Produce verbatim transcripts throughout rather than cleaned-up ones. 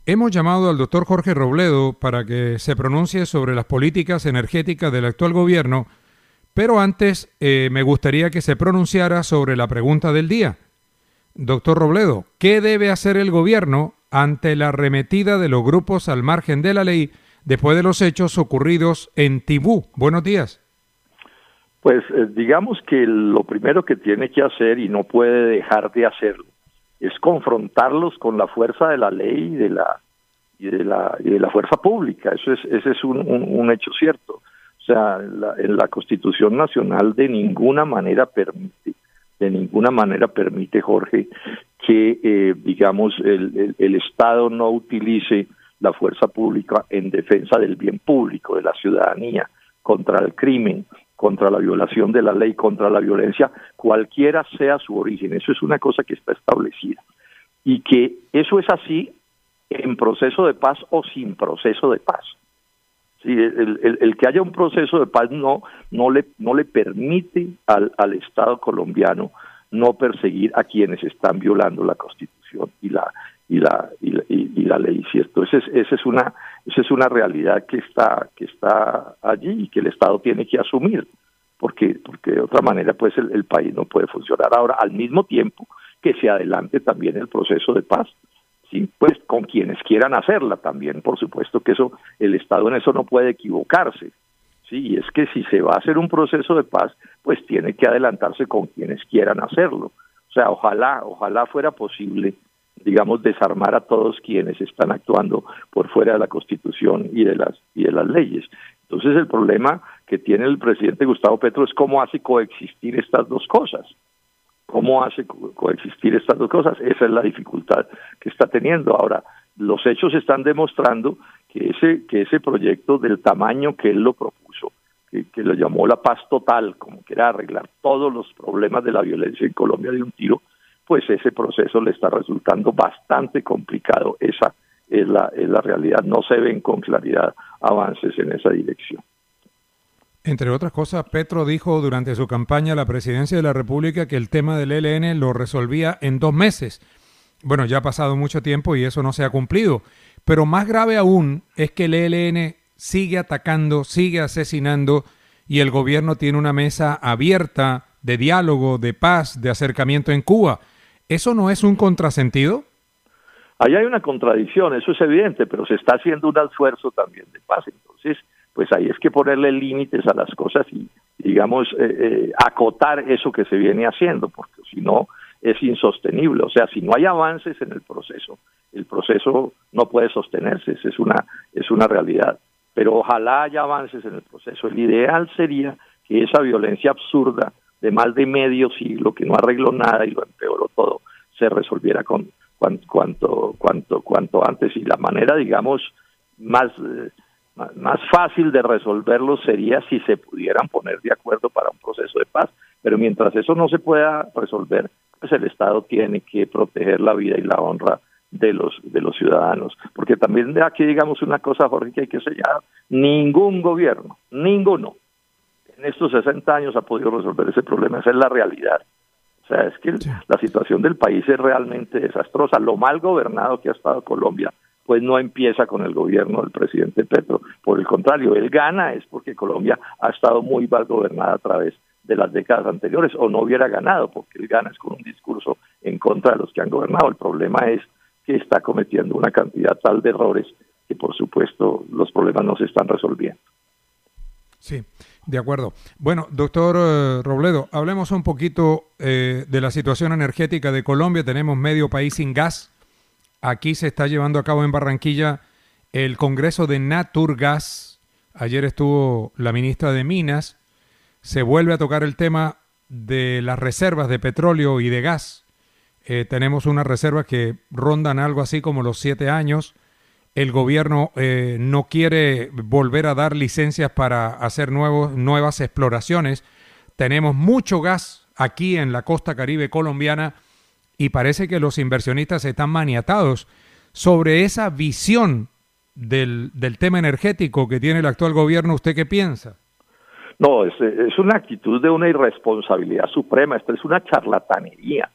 Hemos llamado al doctor Jorge Robledo para que se pronuncie sobre las políticas energéticas del actual gobierno, pero antes eh, me gustaría que se pronunciara sobre la pregunta del día. Doctor Robledo, ¿qué debe hacer el gobierno ante la arremetida de los grupos al margen de la ley después de los hechos ocurridos en Tibú? Buenos días. Pues eh, digamos que lo primero que tiene que hacer, y no puede dejar de hacerlo, es confrontarlos con la fuerza de la ley y de la y de la y de la fuerza pública. Eso es ese es un, un, un hecho cierto. O sea, la, la Constitución Nacional de ninguna manera permite, de ninguna manera permite, Jorge, que eh, digamos el, el, el Estado no utilice la fuerza pública en defensa del bien público, de la ciudadanía, contra el crimen, contra la violación de la ley, contra la violencia, cualquiera sea su origen. Eso es una cosa que está establecida. Y que eso es así en proceso de paz o sin proceso de paz. Sí, el, el, el que haya un proceso de paz no, no, le, no le permite al, al Estado colombiano no perseguir a quienes están violando la Constitución y la y la y la, y, y la ley, ¿cierto? Esa es, esa es una esa es una realidad que está que está allí y que el Estado tiene que asumir, porque porque de otra manera pues el, el país no puede funcionar. Ahora, al mismo tiempo que se adelante también el proceso de paz, sí, pues con quienes quieran hacerla también, por supuesto que eso el Estado en eso no puede equivocarse. Sí, y es que si se va a hacer un proceso de paz, pues tiene que adelantarse con quienes quieran hacerlo. O sea, ojalá, ojalá fuera posible, digamos, desarmar a todos quienes están actuando por fuera de la Constitución y de las y de las leyes. Entonces, el problema que tiene el presidente Gustavo Petro es cómo hace coexistir estas dos cosas. ¿Cómo hace co- coexistir estas dos cosas? Esa es la dificultad que está teniendo. Ahora, los hechos están demostrando que ese que ese proyecto del tamaño que él lo propuso, que, que lo llamó la paz total, como que era arreglar todos los problemas de la violencia en Colombia de un tiro, pues ese proceso le está resultando bastante complicado. Esa es la, es la realidad. No se ven con claridad avances en esa dirección. Entre otras cosas, Petro dijo durante su campaña a la presidencia de la República que el tema del E L N lo resolvía en dos meses. Bueno, ya ha pasado mucho tiempo y eso no se ha cumplido. Pero más grave aún es que el E L N sigue atacando, sigue asesinando y el gobierno tiene una mesa abierta de diálogo, de paz, de acercamiento en Cuba. ¿Eso no es un contrasentido? Ahí hay una contradicción, eso es evidente, pero se está haciendo un esfuerzo también de paz. Entonces, pues ahí es que ponerle límites a las cosas y, digamos, eh, eh, acotar eso que se viene haciendo, porque si no es insostenible. O sea, si no hay avances en el proceso, el proceso no puede sostenerse, esa es una, es una realidad. Pero ojalá haya avances en el proceso. El ideal sería que esa violencia absurda de más de medio siglo, que no arregló nada y lo empeoró todo, se resolviera con cuanto, cuanto, cuanto, cuanto antes. Y la manera, digamos, más... Eh, más fácil de resolverlo sería si se pudieran poner de acuerdo para un proceso de paz, pero mientras eso no se pueda resolver, pues el Estado tiene que proteger la vida y la honra de los de los ciudadanos, porque también de aquí digamos una cosa, Jorge, que hay que señalar: ningún gobierno, ninguno en estos sesenta años ha podido resolver ese problema. Esa es la realidad. O sea, es que la situación del país es realmente desastrosa. Lo mal gobernado que ha estado Colombia pues no empieza con el gobierno del presidente Petro. Por el contrario, él gana es porque Colombia ha estado muy mal gobernada a través de las décadas anteriores, o no hubiera ganado, porque él gana es con un discurso en contra de los que han gobernado. El problema es que está cometiendo una cantidad tal de errores que, por supuesto, los problemas no se están resolviendo. Sí, de acuerdo. Bueno, doctor eh, Robledo, hablemos un poquito eh, de la situación energética de Colombia. Tenemos medio país sin gas. Aquí se está llevando a cabo en Barranquilla el Congreso de Naturgas. Ayer estuvo la ministra de Minas. Se vuelve a tocar el tema de las reservas de petróleo y de gas. Eh, tenemos unas reservas que rondan algo así como los siete años. El gobierno eh, no quiere volver a dar licencias para hacer nuevos, nuevas exploraciones. Tenemos mucho gas aquí en la costa caribe colombiana y parece que los inversionistas están maniatados sobre esa visión del, del tema energético que tiene el actual gobierno. ¿Usted qué piensa? No, es, es una actitud de una irresponsabilidad suprema. Esto es una charlatanería.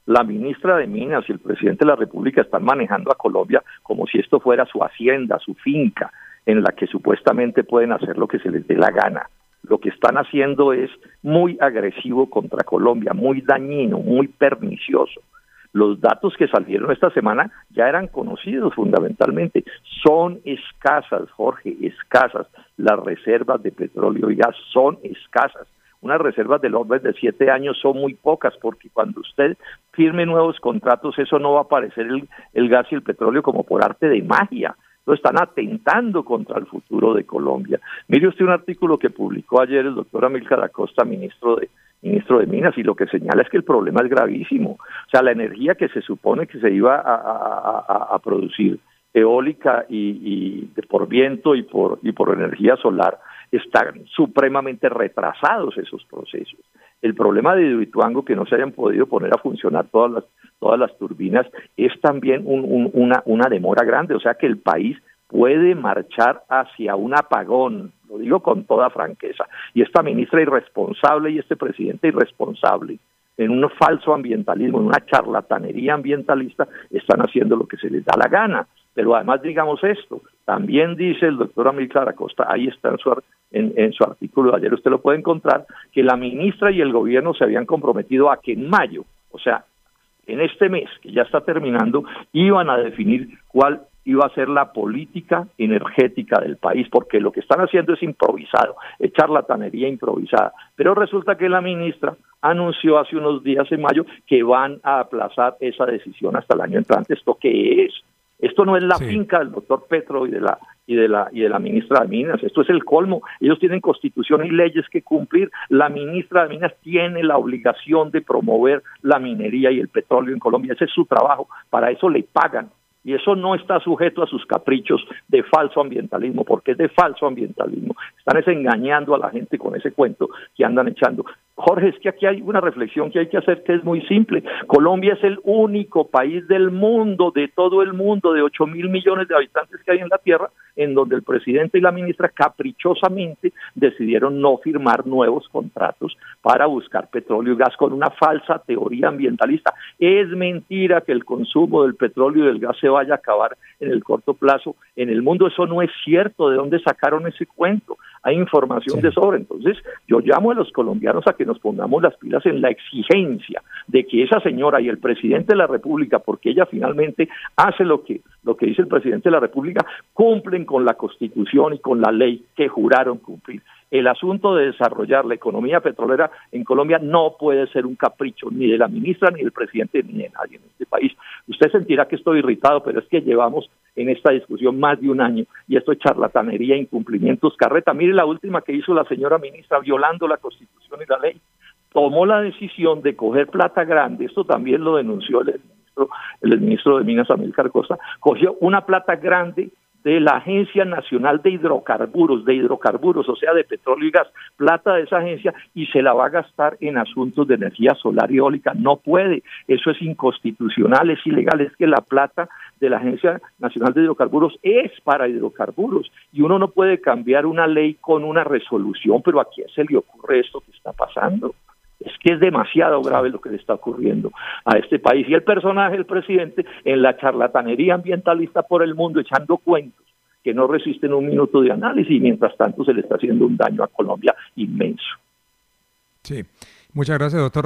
La ministra de Minas y el presidente de la República están manejando a Colombia como si esto fuera su hacienda, su finca, en la que supuestamente pueden hacer lo que se les dé la gana. Lo que están haciendo es muy agresivo contra Colombia, muy dañino, muy pernicioso. Los datos que salieron esta semana ya eran conocidos fundamentalmente. Son escasas, Jorge, escasas. Las reservas de petróleo y gas son escasas. Unas reservas del orden de siete años son muy pocas, porque cuando usted firme nuevos contratos, eso no va a aparecer el, el gas y el petróleo como por arte de magia. Entonces están atentando contra el futuro de Colombia. Mire usted un artículo que publicó ayer el doctor Amílcar Acosta, ministro de ministro de Minas, y lo que señala es que el problema es gravísimo. O sea, la energía que se supone que se iba a, a, a, a producir, eólica y, y de, por viento y por y por energía solar, están supremamente retrasados esos procesos. El problema de Hidroituango, que no se hayan podido poner a funcionar todas las todas las turbinas, es también un, un, una, una demora grande. O sea que el país puede marchar hacia un apagón, lo digo con toda franqueza. Y esta ministra irresponsable y este presidente irresponsable, en un falso ambientalismo, en una charlatanería ambientalista, están haciendo lo que se les da la gana. Pero además, digamos esto, también dice el doctor Amílcar Acosta, ahí está en su, en, en su artículo de ayer, usted lo puede encontrar, que la ministra y el gobierno se habían comprometido a que en mayo, o sea, en este mes, que ya está terminando, iban a definir cuál iba a ser la política energética del país, porque lo que están haciendo es improvisado, es charlatanería improvisada. Pero resulta que la ministra anunció hace unos días en mayo que van a aplazar esa decisión hasta el año entrante. ¿Esto qué es? Esto no es la sí. finca del doctor Petro y de la y de la y de la ministra de Minas. Esto es el colmo. Ellos tienen constitución y leyes que cumplir. La ministra de Minas tiene la obligación de promover la minería y el petróleo en Colombia. Ese es su trabajo. Para eso le pagan. Y eso no está sujeto a sus caprichos de falso ambientalismo, porque es de falso ambientalismo. Están engañando a la gente con ese cuento que andan echando. Jorge, es que aquí hay una reflexión que hay que hacer que es muy simple. Colombia es el único país del mundo, de todo el mundo, de ocho mil millones de habitantes que hay en la Tierra, en donde el presidente y la ministra caprichosamente decidieron no firmar nuevos contratos para buscar petróleo y gas con una falsa teoría ambientalista. Es mentira que el consumo del petróleo y del gas se vaya a acabar en el corto plazo en el mundo. Eso no es cierto. ¿De dónde sacaron ese cuento? Hay información sí. de sobre. Entonces, yo llamo a los colombianos a que nos pongamos las pilas en la exigencia de que esa señora y el presidente de la República, porque ella finalmente hace lo que, lo que dice el presidente de la República, cumplen con la Constitución y con la ley que juraron cumplir. El asunto de desarrollar la economía petrolera en Colombia no puede ser un capricho ni de la ministra, ni del presidente, ni de nadie en este país. Usted sentirá que estoy irritado, pero es que llevamos en esta discusión más de un año y esto es charlatanería, incumplimientos, carreta. Mire la última que hizo la señora ministra, violando la Constitución y la ley. Tomó la decisión de coger plata grande, esto también lo denunció el ministro, el ministro de Minas, Amílcar Acosta, cogió una plata grande de la Agencia Nacional de Hidrocarburos, de hidrocarburos, o sea, de petróleo y gas, plata de esa agencia, y se la va a gastar en asuntos de energía solar y eólica. No puede, eso es inconstitucional, es ilegal. Es que la plata de la Agencia Nacional de Hidrocarburos es para hidrocarburos, y uno no puede cambiar una ley con una resolución. Pero ¿a quién se le ocurre esto que está pasando? Es que es demasiado grave lo que le está ocurriendo a este país. Y el personaje, el presidente, en la charlatanería ambientalista por el mundo, echando cuentos que no resisten un minuto de análisis, y mientras tanto se le está haciendo un daño a Colombia inmenso. Sí, muchas gracias, doctor.